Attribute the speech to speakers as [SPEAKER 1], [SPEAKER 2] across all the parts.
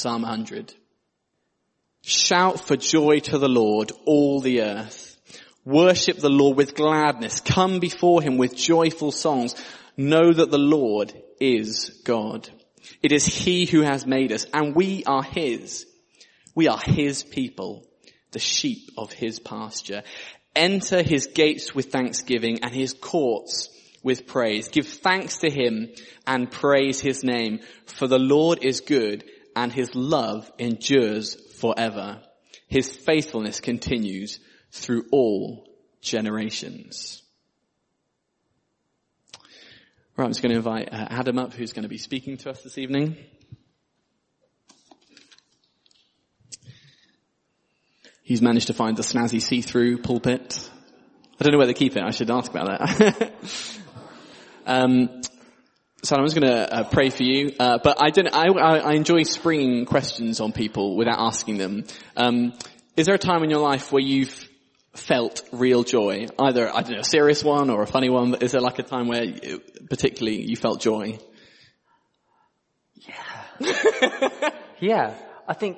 [SPEAKER 1] Psalm 100. Shout for joy to the Lord, all the earth. Worship the Lord with gladness. Come before him with joyful songs. Know that the Lord is God. It is he who has made us, and we are his. We are his people, the sheep of his pasture. Enter his gates with thanksgiving and his courts with praise. Give thanks to him and praise his name, for the Lord is good and his love endures forever. His faithfulness continues through all generations. Right, I'm just going to invite Adam up, who's going to be speaking to us this evening. He's managed to find the snazzy see-through pulpit. I don't know where they keep it. I should ask about that. So I'm just going to pray for you. But I enjoy springing questions on people without asking them. Is there a time in your life where you've felt real joy? Either, I don't know, a serious one or a funny one, but is there like a time where particularly you felt joy?
[SPEAKER 2] Yeah. Yeah. I think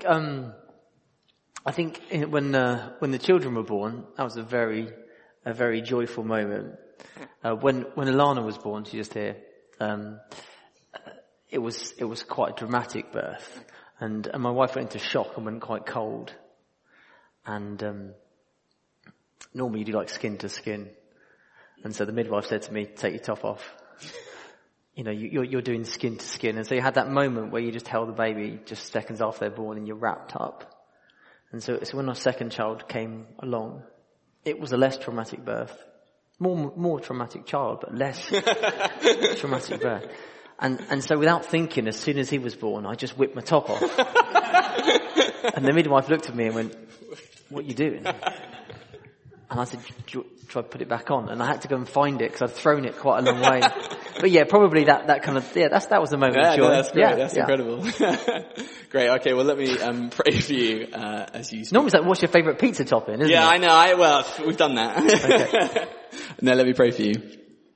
[SPEAKER 2] when the children were born, that was a very joyful moment. When Alana was born, she's just here, it was quite a dramatic birth, and my wife went into shock and went quite cold. And normally you do like skin to skin, and so the midwife said to me, "Take your top off." You know, you're doing skin to skin, and so you had that moment where you just held the baby just seconds after they're born, and you're wrapped up. And so when our second child came along, it was a less traumatic birth. More traumatic child, but less traumatic birth. And so without thinking, as soon as he was born, I just whipped my top off. And the midwife looked at me and went, "What are you doing?" And I said, "Try to put it back on." And I had to go and find it because I'd thrown it quite a long way. But yeah, probably that kind of, that was the moment of joy.
[SPEAKER 1] No, that's great. That's incredible. Great. Okay. Well, let me pray for you as you speak.
[SPEAKER 2] Normally it's like, what's your favourite pizza topping, isn't it?
[SPEAKER 1] Yeah, I know. Well, we've done that. Okay. No, let me pray for you.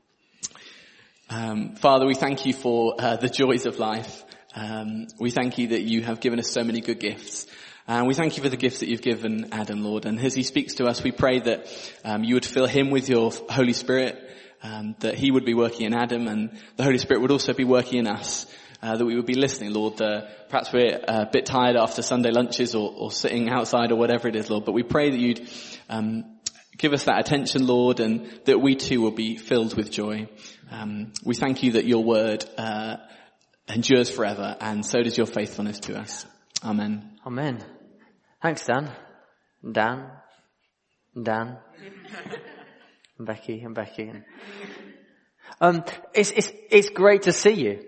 [SPEAKER 1] Father, we thank you for the joys of life. We thank you that you have given us so many good gifts. And we thank you for the gifts that you've given Adam, Lord. And as he speaks to us, we pray that you would fill him with your Holy Spirit, that he would be working in Adam, and the Holy Spirit would also be working in us, that we would be listening, Lord. Perhaps we're a bit tired after Sunday lunches or sitting outside or whatever it is, Lord. But we pray that you'd give us that attention, Lord, and that we too will be filled with joy. We thank you that your word endures forever, and so does your faithfulness to us. Amen.
[SPEAKER 2] Amen. Thanks, Dan. And Dan. And Dan. And Becky. And Becky. It's great to see you.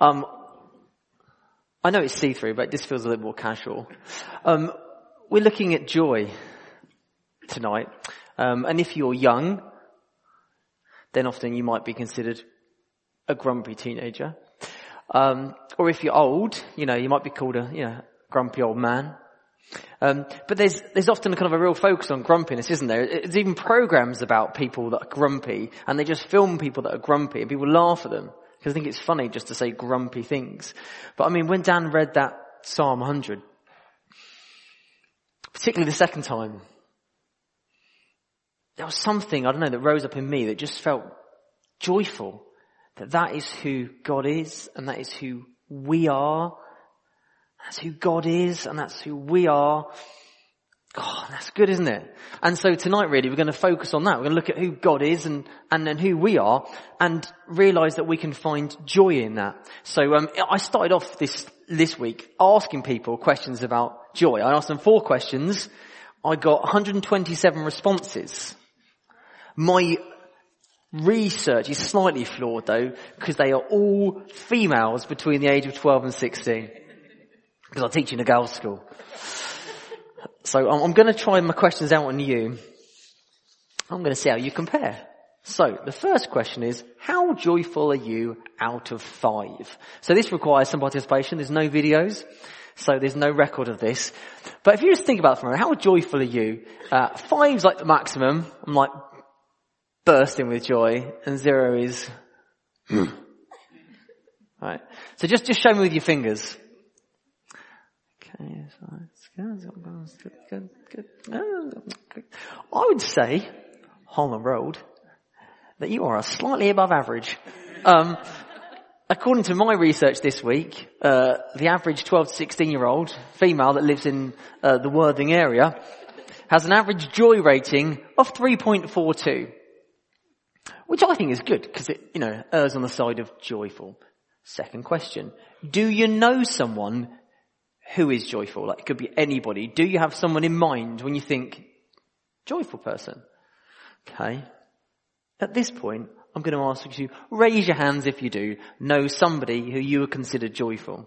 [SPEAKER 2] I know it's see-through, but this feels a little more casual. We're looking at joy tonight. And if you're young, then often you might be considered a grumpy teenager. Or if you're old, you might be called a, grumpy old man. But there's often kind of a real focus on grumpiness, isn't there? There's even programs about people that are grumpy, and they just film people that are grumpy, and people laugh at them because I think it's funny just to say grumpy things. But I mean, when Dan read that Psalm 100, particularly the second time, there was something, I don't know, that rose up in me that just felt joyful. That is who God is, and that is who we are. That's who God is, and that's who we are. God, that's good, isn't it? And so tonight, really, we're going to focus on that. We're going to look at who God is and then who we are, and realise that we can find joy in that. So I started off this week asking people questions about joy. I asked them 4 questions. I got 127 responses. My research is slightly flawed, though, because they are all females between the age of 12 and 16. Because I teach in a girls' school. So I'm going to try my questions out on you. I'm going to see how you compare. So the first question is, how joyful are you out of 5? So this requires some participation. There's no videos, so there's no record of this. But if you just think about it for a moment, how joyful are you? 5's like the maximum. I'm like bursting with joy, and 0 is... Right. So just show me with your fingers. I would say, Holman Road, that you are slightly above average. According to my research this week, the average 12 to 16-year-old female that lives in the Worthing area has an average joy rating of 3.42, which I think is good because it, errs on the side of joyful. Second question, do you know someone who is joyful? Like, it could be anybody. Do you have someone in mind when you think joyful person? Okay. At this point, I'm going to ask you, raise your hands if you do know somebody who you would consider joyful.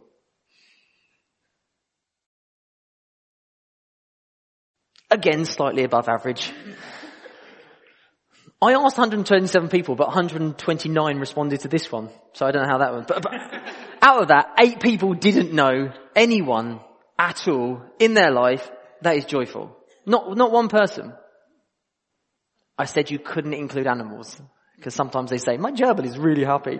[SPEAKER 2] Again, slightly above average. I asked 127 people, but 129 responded to this one. So I don't know how that went. But out of that, 8 people didn't know anyone at all in their life that is joyful. Not one person. I said you couldn't include animals. Because sometimes they say, my gerbil is really happy.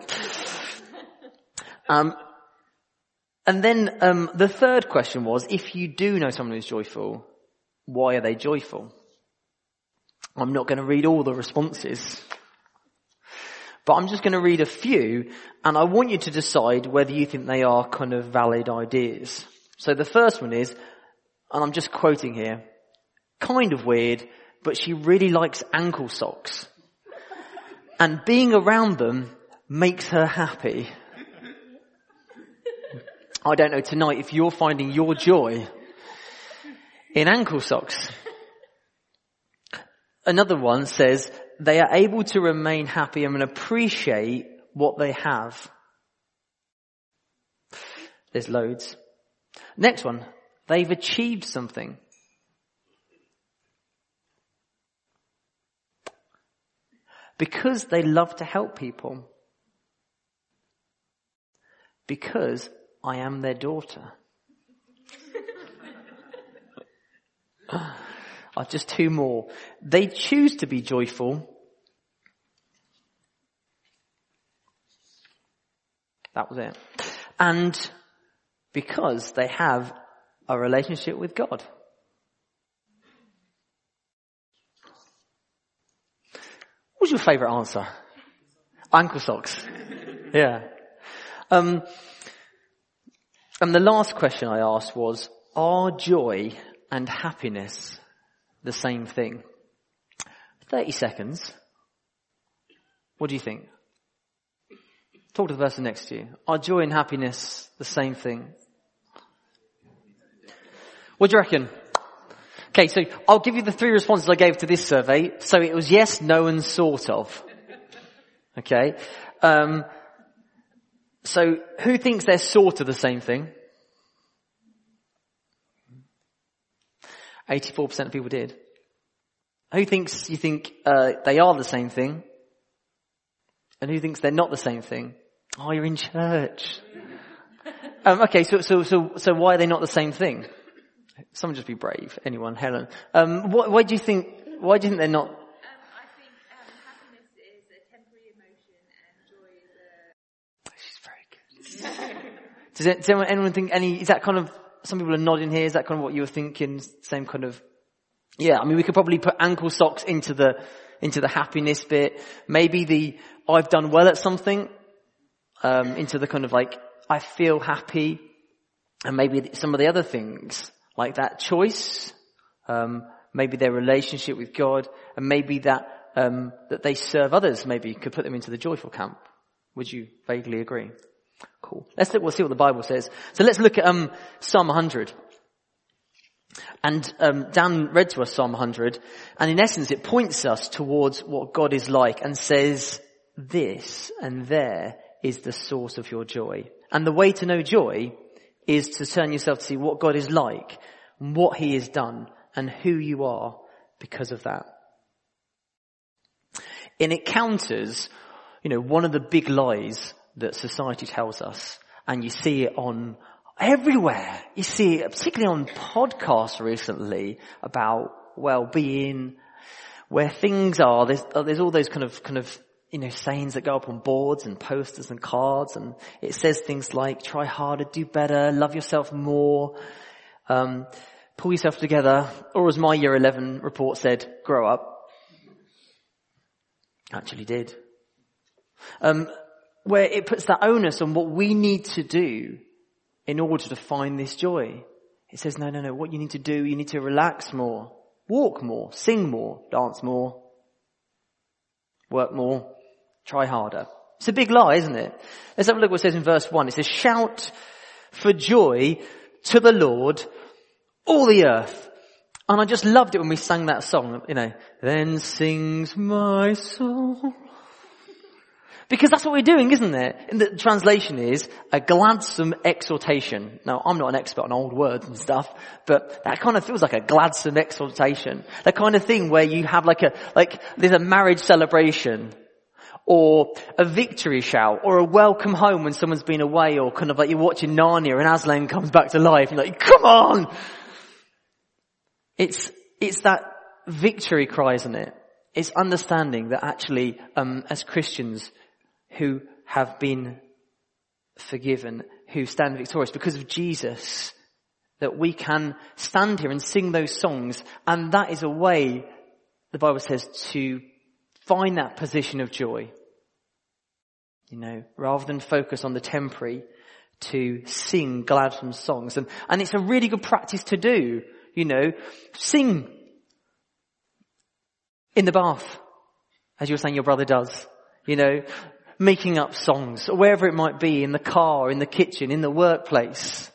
[SPEAKER 2] And then the third question was, if you do know someone who's joyful, why are they joyful? I'm not going to read all the responses. But I'm just going to read a few, and I want you to decide whether you think they are kind of valid ideas. So the first one is, and I'm just quoting here, kind of weird, but she really likes ankle socks. And being around them makes her happy. I don't know tonight if you're finding your joy in ankle socks. Another one says they are able to remain happy and appreciate what they have. There's loads. Next one, they've achieved something. Because they love to help people. Because I am their daughter. Just 2 more. They choose to be joyful. That was it. And because they have a relationship with God. What's your favourite answer? Ankle socks. Yeah. And the last question I asked was, are joy and happiness the same thing? 30 seconds. What do you think? Talk to the person next to you. Are joy and happiness the same thing? What do you reckon? Okay, so I'll give you the 3 responses I gave to this survey. So it was yes, no, and sort of. Okay. So who thinks they're sort of the same thing? 84% of people did. Who thinks you think they are the same thing? And who thinks they're not the same thing? Oh, you're in church. Okay, so why are they not the same thing? Someone just be brave. Anyone? Helen. Why do you think they're not?
[SPEAKER 3] I think happiness is a temporary emotion and joy is
[SPEAKER 2] She's very good. Does anyone think is that kind of, some people are nodding here, is that kind of what you were thinking? Same kind of, yeah, I mean, we could probably put ankle socks into the happiness bit. Maybe the I've done well at something, into the kind of like, I feel happy. And maybe some of the other things, like that choice, maybe their relationship with God, and maybe that they serve others, maybe could put them into the joyful camp. Would you vaguely agree? Cool. We'll see what the Bible says. So let's look at Psalm 100. And Dan read to us Psalm 100, and in essence it points us towards what God is like and says, this and there is the source of your joy. And the way to know joy is to turn yourself to see what God is like, what He has done, and who you are because of that. And it counters, one of the big lies that society tells us, and you see it on everywhere. You see it particularly on podcasts recently about well-being, where things are. There's all those kind of sayings that go up on boards and posters and cards, and it says things like try harder, do better, love yourself more. Pull yourself together, or as my year 11 report said, grow up. Actually did. Where it puts that onus on what we need to do in order to find this joy. It says, no, what you need to do, you need to relax more, walk more, sing more, dance more, work more, try harder. It's a big lie, isn't it? Let's have a look what it says in verse 1. It says, shout for joy to the Lord, all the earth. And I just loved it when we sang that song, then sings my soul. Because that's what we're doing, isn't it? And the translation is a gladsome exhortation. Now, I'm not an expert on old words and stuff, but that kind of feels like a gladsome exhortation. The kind of thing where you have there's a marriage celebration, or a victory shout, or a welcome home when someone's been away, or kind of like you're watching Narnia and Aslan comes back to life and you're like, come on! It's that victory cry, isn't it? It's understanding that actually, as Christians who have been forgiven, who stand victorious because of Jesus, that we can stand here and sing those songs, and that is a way, the Bible says, to find that position of joy. Rather than focus on the temporary, to sing gladsome songs. And it's a really good practice to do, sing in the bath, as you were saying your brother does, making up songs, or wherever it might be, in the car, in the kitchen, in the workplace.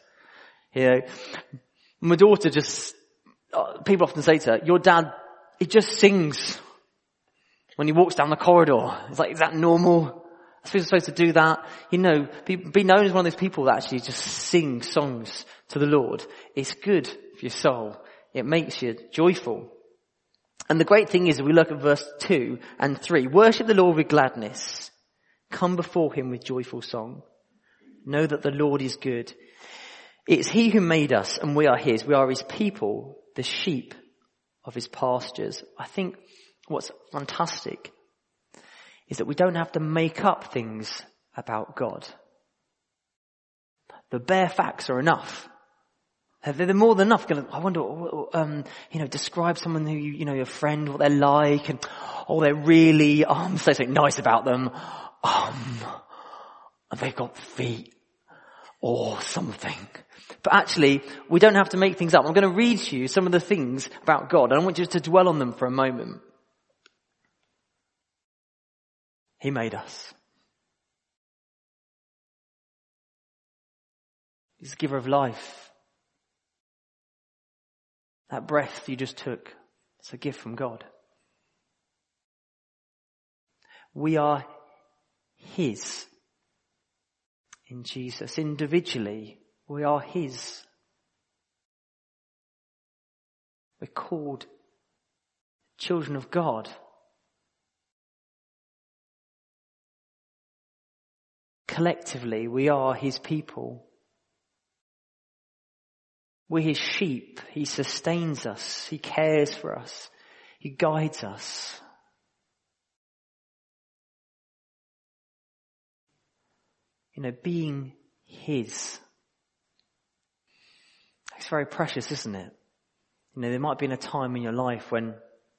[SPEAKER 2] My daughter people often say to her, your dad, he just sings when he walks down the corridor. It's like, is that normal? I suppose we're supposed to do that. Be known as one of those people that actually just sing songs to the Lord. It's good for your soul. It makes you joyful. And the great thing is, if we look at verse 2 and 3, worship the Lord with gladness. Come before him with joyful song. Know that the Lord is good. It's he who made us, and we are his. We are his people, the sheep of his pastures. I think what's fantastic is that we don't have to make up things about God. The bare facts are enough. They're more than enough. I wonder, describe someone who your friend, what they're like, and they're really, say something nice about them. They've got feet or something. But actually, we don't have to make things up. I'm going to read to you some of the things about God, and I want you to dwell on them for a moment. He made us. He's the giver of life. That breath you just took, it's a gift from God. We are his in Jesus. Individually, we are his. We're called children of God. Collectively, we are his people. We're his sheep. He sustains us. He cares for us. He guides us. Being his. It's very precious, isn't it? There might have been a time in your life when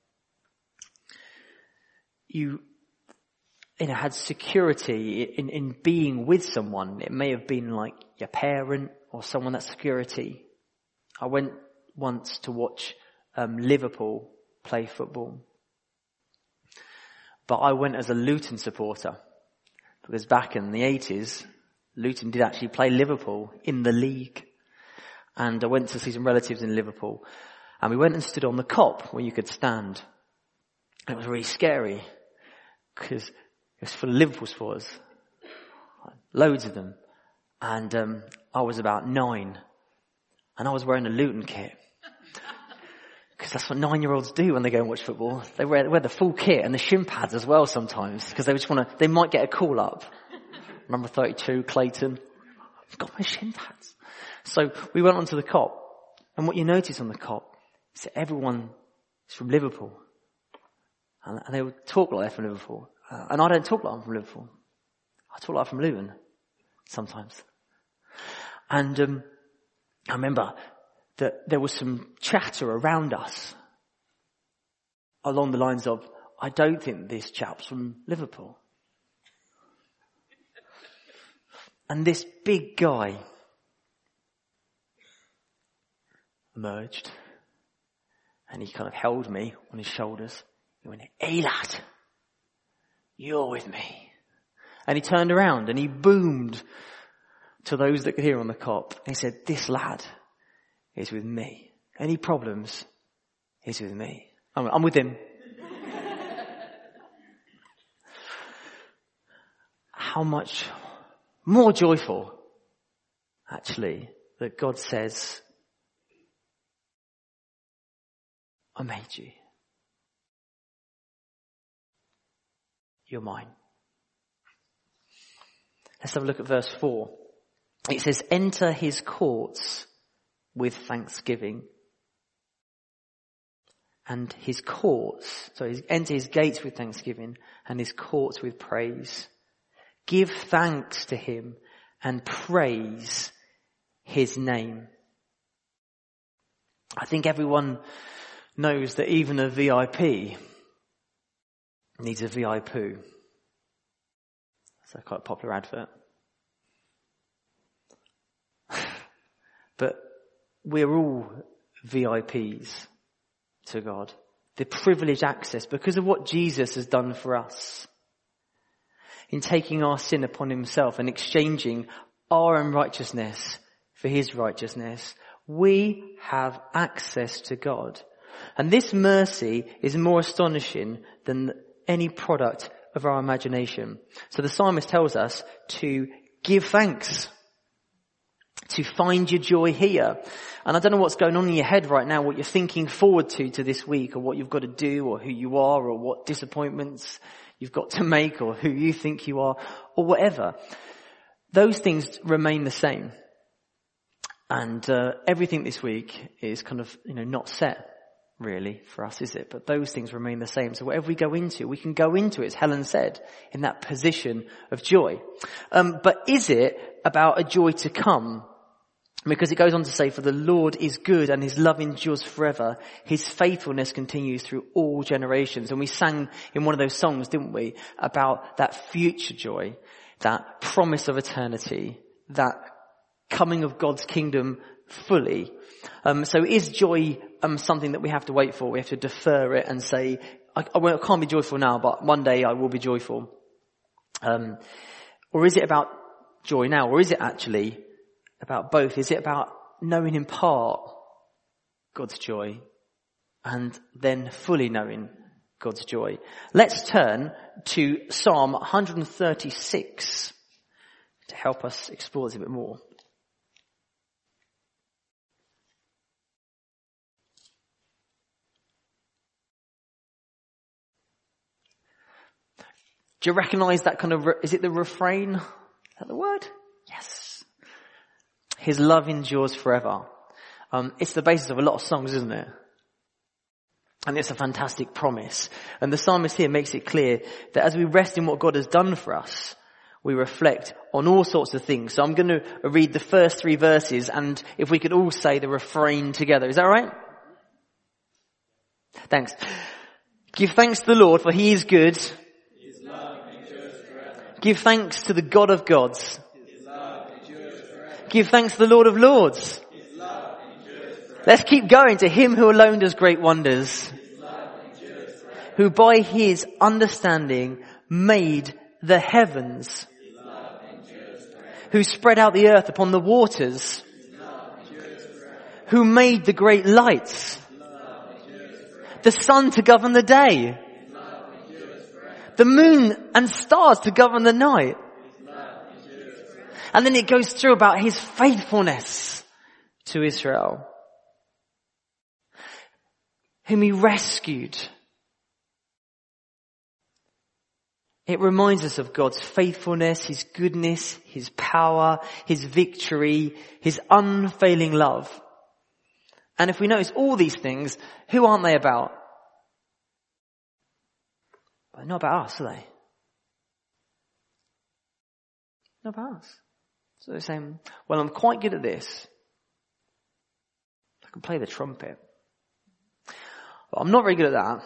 [SPEAKER 2] you had security in being with someone. It may have been like your parent or someone that's security. I went once to watch Liverpool play football. But I went as a Luton supporter. Because back in the 80s, Luton did actually play Liverpool in the league. And I went to see some relatives in Liverpool. And we went and stood on the Kop where you could stand. And it was really scary. Because it was full of Liverpool supporters. Loads of them. And I was about 9. And I was wearing a Luton kit. Because that's what 9-year-olds do when they go and watch football. They wear the full kit and the shin pads as well sometimes. Because they might get a call up. Number 32, Clayton. I've got my shin pads. So we went onto the Kop. And what you notice on the Kop is that everyone is from Liverpool. And they would talk like they're from Liverpool. And I don't talk like I'm from Liverpool. I talk like I'm from Luton. Sometimes. And I remember that there was some chatter around us along the lines of, I don't think this chap's from Liverpool. And this big guy emerged and he kind of held me on his shoulders. He went, "Hey lad, you're with me." And he turned around and he boomed to those that could hear on the cop. He said, "This lad is with me. Any problems, he's with me. I'm with him." How much more joyful, actually, that God says, "I made you. You're mine." Let's have a look at verse 4. It says, "Enter his courts with thanksgiving." And his courts, enter his gates with thanksgiving and his courts with praise. Give thanks to him and praise his name. I think everyone knows that even a VIP needs a VIP poo. That's quite a popular advert. But we're all VIPs to God. The privileged access because of what Jesus has done for us. In taking our sin upon himself and exchanging our unrighteousness for his righteousness, we have access to God. And this mercy is more astonishing than any product of our imagination. So the psalmist tells us to give thanks, to find your joy here. And I don't know what's going on in your head right now, what you're thinking forward to this week, or what you've got to do, or who you are, or what disappointments you've got to make, or who you think you are, or whatever. Those things remain the same. And everything this week is kind of, not set really for us, is it? But those things remain the same. So whatever we go into, we can go into it, as Helen said, in that position of joy. But is it about a joy to come? Because it goes on to say, "For the Lord is good and his love endures forever. His faithfulness continues through all generations." And we sang in one of those songs, didn't we, about that future joy, that promise of eternity, that coming of God's kingdom fully. So is joy something that we have to wait for? We have to defer it and say, I can't be joyful now, but one day I will be joyful. Or is it about joy now? Or is it actually about both? Is it about knowing in part God's joy and then fully knowing God's joy? Let's turn to Psalm 136 to help us explore this a bit more. Do you recognize that kind of, is it the refrain? Is that the word? Yes. His love endures forever. It's the basis of a lot of songs, isn't it? And it's a fantastic promise. And the psalmist here makes it clear that as we rest in what God has done for us, we reflect on all sorts of things. So I'm going to read the first 3 verses, and if we could all say the refrain together. Is that all right? Thanks. Give thanks to the Lord, for he is good.
[SPEAKER 4] His love endures forever.
[SPEAKER 2] Give thanks to the God of gods.
[SPEAKER 4] His love endures forever.
[SPEAKER 2] Give thanks to the Lord of lords.
[SPEAKER 4] His love endures forever.
[SPEAKER 2] Let's keep going to him who alone does great wonders.
[SPEAKER 4] His love endures forever.
[SPEAKER 2] Who by his understanding made the heavens.
[SPEAKER 4] His love endures forever.
[SPEAKER 2] Who spread out the earth upon the waters.
[SPEAKER 4] His love endures forever.
[SPEAKER 2] Who made the great lights.
[SPEAKER 4] His love endures forever.
[SPEAKER 2] The sun to govern the day.
[SPEAKER 4] His love endures forever.
[SPEAKER 2] The moon and stars to govern the night.
[SPEAKER 4] His love endures forever.
[SPEAKER 2] And then it goes through about his faithfulness to Israel. Whom he rescued. It reminds us of God's faithfulness, his goodness, his power, his victory, his unfailing love. And if we notice all these things, who aren't they about? Well, not about us, are they? Not about us. So they're saying, well, I'm quite good at this. I can play the trumpet. But I'm not very good at that.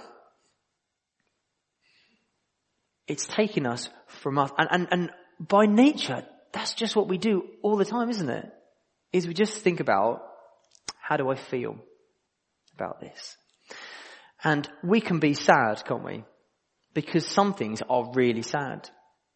[SPEAKER 2] It's taking us from us. And by nature, that's just what we do all the time, isn't it? Is we just think about, how do I feel about this? And we can be sad, can't we? Because some things are really sad.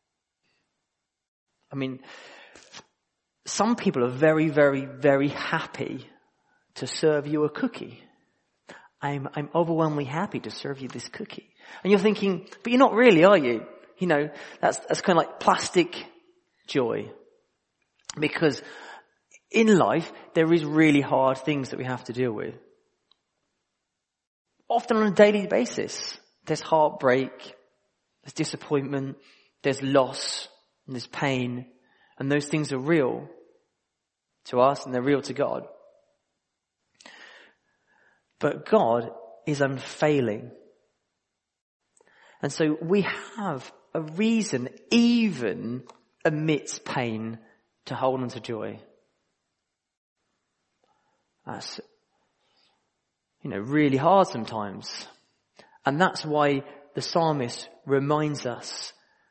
[SPEAKER 2] I mean, some people are very, very, very happy to serve you a cookie. I'm overwhelmingly happy to serve you this cookie. And you're thinking, but you're not really, are you? You know, that's kind of like plastic joy. Because in life, there is really hard things that we have to deal with. Often on a daily basis. There's heartbreak, there's disappointment, there's loss, and there's pain. And those things are real to us and they're real to God. But God is unfailing. And so we have a reason, even amidst pain, to hold on to joy. That's, really hard sometimes. And that's why the psalmist reminds us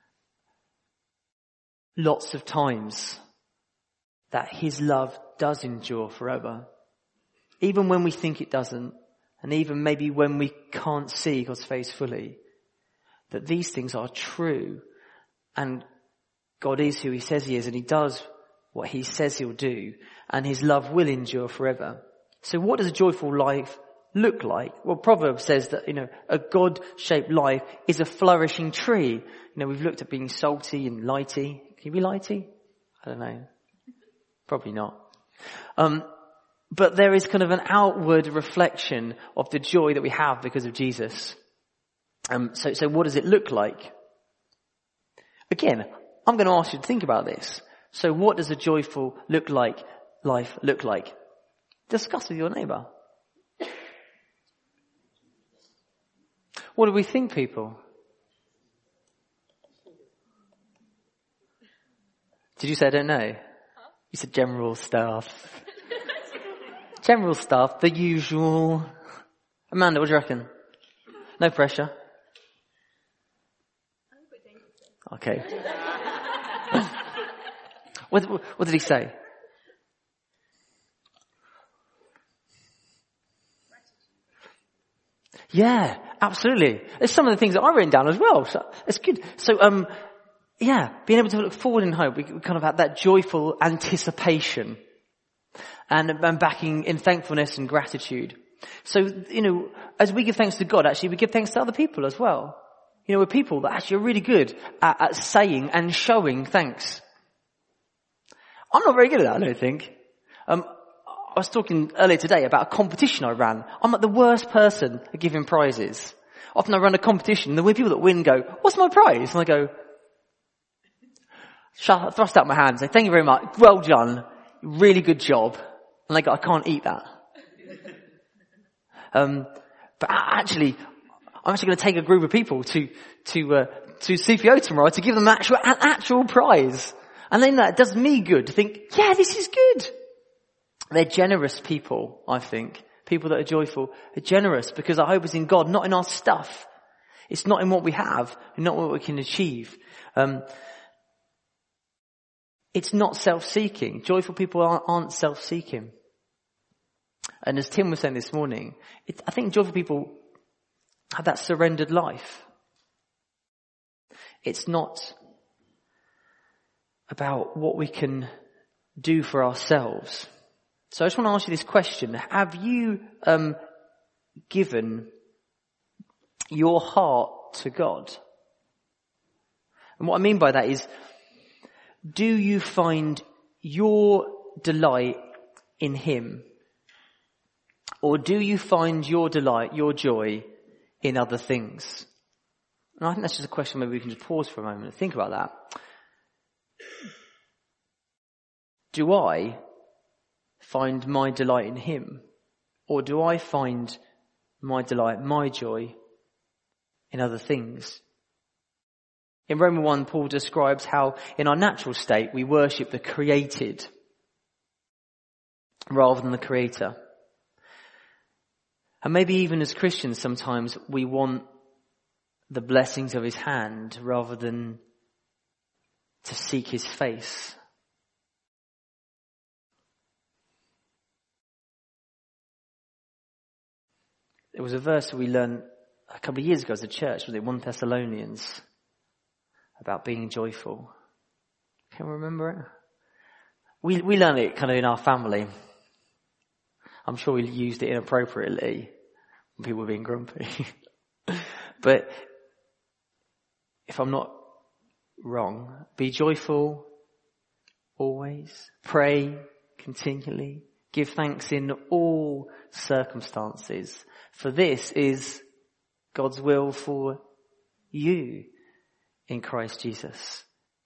[SPEAKER 2] lots of times that his love does endure forever. Even when we think it doesn't, and even maybe when we can't see God's face fully, that these things are true, and God is who he says he is, and he does what he says he'll do, and his love will endure forever. So what does a joyful life look like? Well, Proverbs says that, a God-shaped life is a flourishing tree. We've looked at being salty and lighty. Can you be lighty? I don't know. Probably not. But there is kind of an outward reflection of the joy that we have because of Jesus. So what does it look like? Again, I'm going to ask you to think about this. So what does a joyful life look like? Discuss with your neighbour. What do we think, people? Did you say I don't know? You said general stuff. General stuff, the usual. Amanda, what do you reckon? No pressure. Okay. What did he say? Yeah, absolutely. There's some of the things that I've written down as well. So it's good. So, being able to look forward in hope, we kind of have that joyful anticipation and backing in thankfulness and gratitude. So, as we give thanks to God, actually, we give thanks to other people as well. We're people that actually are really good at saying and showing thanks. I'm not very good at that, I don't think. I was talking earlier today about a competition I ran. I'm like the worst person at giving prizes. Often I run a competition and the people that win go, what's my prize? And I go, thrust out my hand and say, thank you very much. Well done. Really good job. And they go, I can't eat that. But actually, I'm actually going to take a group of people to CPO tomorrow to give them an actual prize. And then that does me good to think, yeah, this is good. They're generous people, I think. People that are joyful are generous because our hope is in God, not in our stuff. It's not in what we have, and not what we can achieve. It's not self-seeking. Joyful people aren't self-seeking. And as Tim was saying this morning, I think joyful people have that surrendered life. It's not about what we can do for ourselves. So I just want to ask you this question. Have you given your heart to God? And what I mean by that is, do you find your delight in him? Or do you find your delight, your joy, in other things? And I think that's just a question maybe we can just pause for a moment and think about that. Do I find my delight in him? Or do I find my delight, my joy, in other things? In Romans 1, Paul describes how in our natural state we worship the created rather than the creator. And maybe even as Christians, sometimes we want the blessings of his hand rather than to seek his face. There was a verse we learned a couple of years ago as a church, was it 1 Thessalonians, about being joyful. Can you remember it? We learned it kind of in our family. I'm sure we used it inappropriately when people were being grumpy. But if I'm not wrong, be joyful always, pray continually, give thanks in all circumstances, for this is God's will for you in Christ Jesus.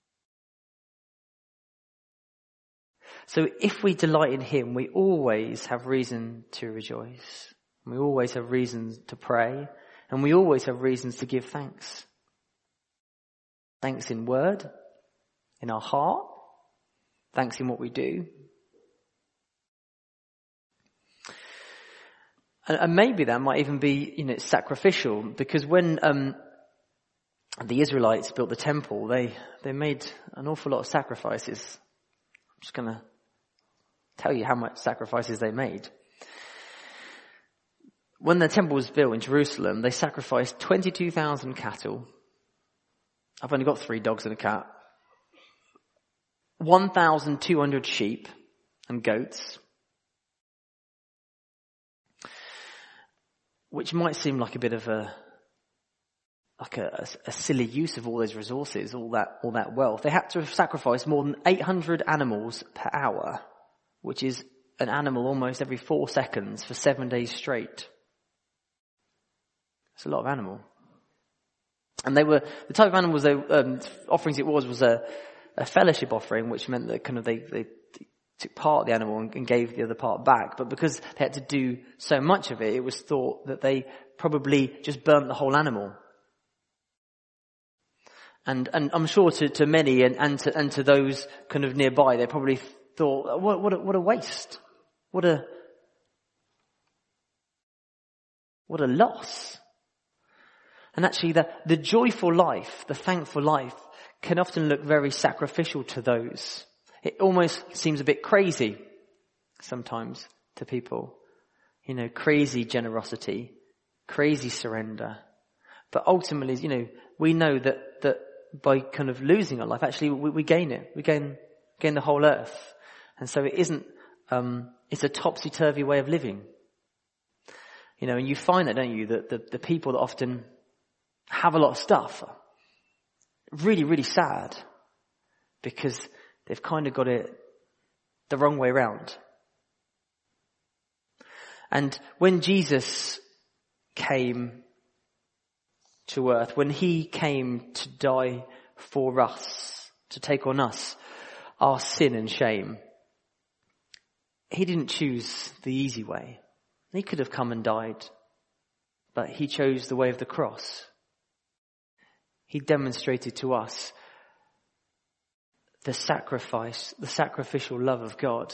[SPEAKER 2] So if we delight in him, we always have reason to rejoice. We always have reasons to pray. And we always have reasons to give thanks. Thanks in word, in our heart, thanks in what we do. And maybe that might even be, sacrificial, because when the Israelites built the temple, they made an awful lot of sacrifices. I'm just going to tell you how much sacrifices they made. When the temple was built in Jerusalem, they sacrificed 22,000 cattle. I've only got 3 dogs and a cat. 1,200 sheep and goats. Which might seem like a bit of a silly use of all those resources, all that wealth. They had to have sacrificed more than 800 animals per hour, which is an animal almost every 4 seconds for 7 days straight. It's a lot of animal. And they were, the type of animals offerings it was a fellowship offering, which meant that kind of they took part of the animal and gave the other part back. But because they had to do so much of it, it was thought that they probably just burnt the whole animal. And I'm sure to many and to those kind of nearby, they probably thought, what a waste. What a loss. And actually the joyful life, the thankful life, can often look very sacrificial to those. It almost seems a bit crazy sometimes to people. Crazy generosity, crazy surrender. But ultimately, we know that by kind of losing our life, actually we gain it. We gain the whole earth. And so it isn't, it's a topsy-turvy way of living. And you find that, don't you, that the people that often have a lot of stuff are really, really sad because they've kind of got it the wrong way around. And when Jesus came to earth, when he came to die for us, to take on us, our sin and shame, he didn't choose the easy way. He could have come and died, but he chose the way of the cross. He demonstrated to us the sacrifice, the sacrificial love of God.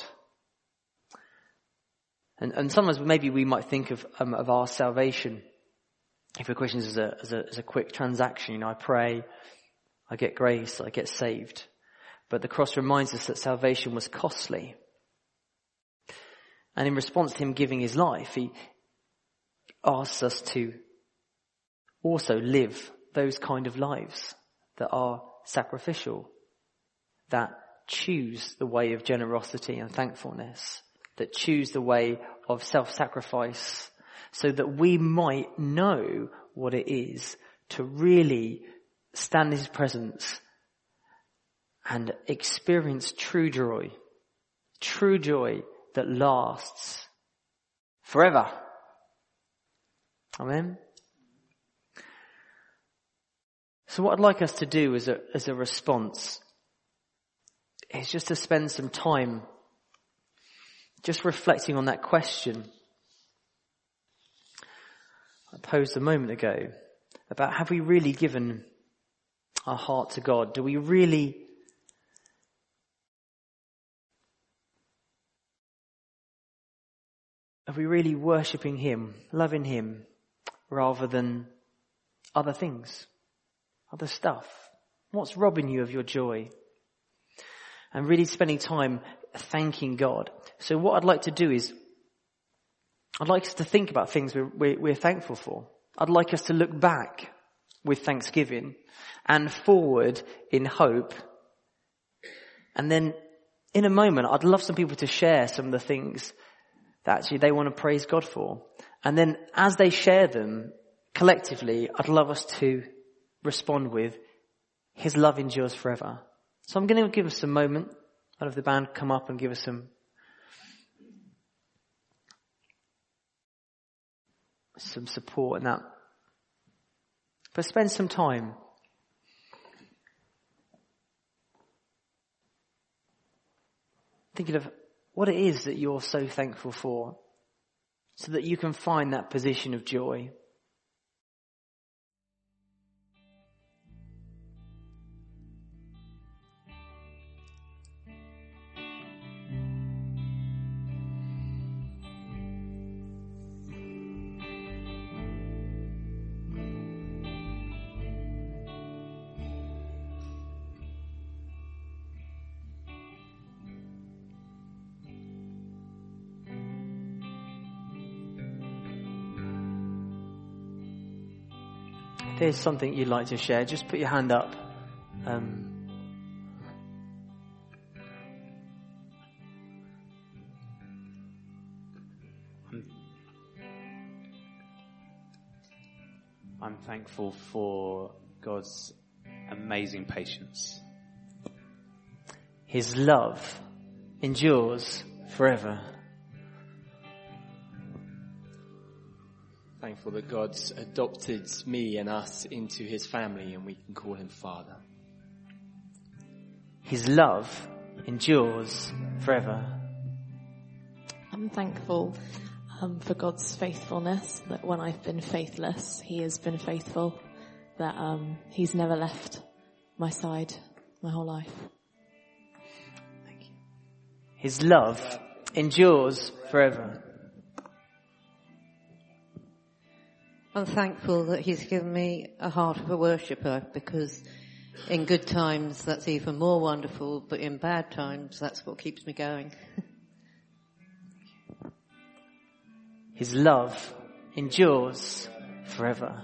[SPEAKER 2] And sometimes maybe we might think of our salvation, if we're Christians, as a quick transaction. I pray, I get grace, I get saved. But the cross reminds us that salvation was costly. And in response to him giving his life, he asks us to also live those kind of lives that are sacrificial, that choose the way of generosity and thankfulness, that choose the way of self-sacrifice, so that we might know what it is to really stand in his presence and experience true joy that lasts forever. Amen. So what I'd like us to do as a response is just to spend some time just reflecting on that question I posed a moment ago about, have we really given our heart to God? Do we really Are we really worshipping him, loving him, rather than other things, other stuff? What's robbing you of your joy? And really spending time thanking God. So what I'd like to do is, I'd like us to think about things we're thankful for. I'd like us to look back with thanksgiving and forward in hope. And then in a moment, I'd love some people to share some of the things that actually they want to praise God for. And then as they share them collectively, I'd love us to respond with, his love endures forever. So I'm going to give us a moment. I'll have the band come up and give us some support in that. But spend some time thinking of what it is that you're so thankful for, so that you can find that position of joy. If there's something you'd like to share, just put your hand up.
[SPEAKER 5] I'm thankful for God's amazing patience.
[SPEAKER 2] His love endures forever.
[SPEAKER 6] Thankful that God's adopted me and us into his family and we can call him Father.
[SPEAKER 2] His love endures forever.
[SPEAKER 7] I'm thankful for God's faithfulness, that when I've been faithless, he has been faithful, that he's never left my side my whole life.
[SPEAKER 2] Thank you. His love endures forever.
[SPEAKER 8] I'm thankful that he's given me a heart of a worshipper, because in good times that's even more wonderful, but in bad times that's what keeps me going.
[SPEAKER 2] His love endures forever.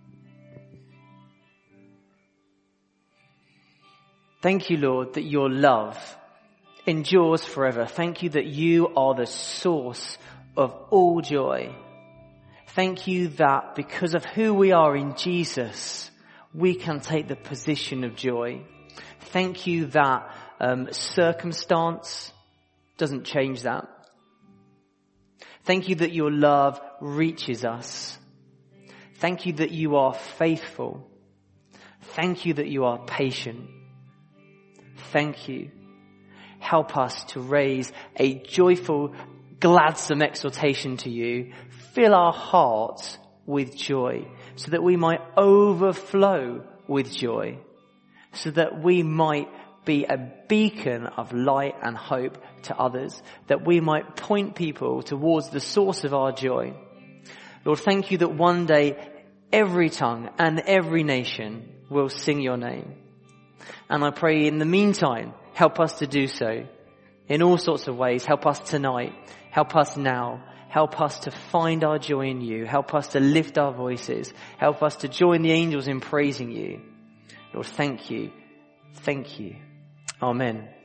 [SPEAKER 2] Thank you, Lord, that your love endures forever. Thank you that you are the source of all joy. Thank you that because of who we are in Jesus, we can take the position of joy. Thank you that circumstance doesn't change that. Thank you that your love reaches us. Thank you that you are faithful. Thank you that you are patient. Thank you. Help us to raise a joyful, gladsome exhortation to you. Fill our hearts with joy so that we might overflow with joy, so that we might be a beacon of light and hope to others, that we might point people towards the source of our joy. Lord, thank you that one day every tongue and every nation will sing your name. And I pray in the meantime, help us to do so in all sorts of ways. Help us tonight. Help us now. Help us to find our joy in you. Help us to lift our voices. Help us to join the angels in praising you. Lord, thank you. Thank you. Amen.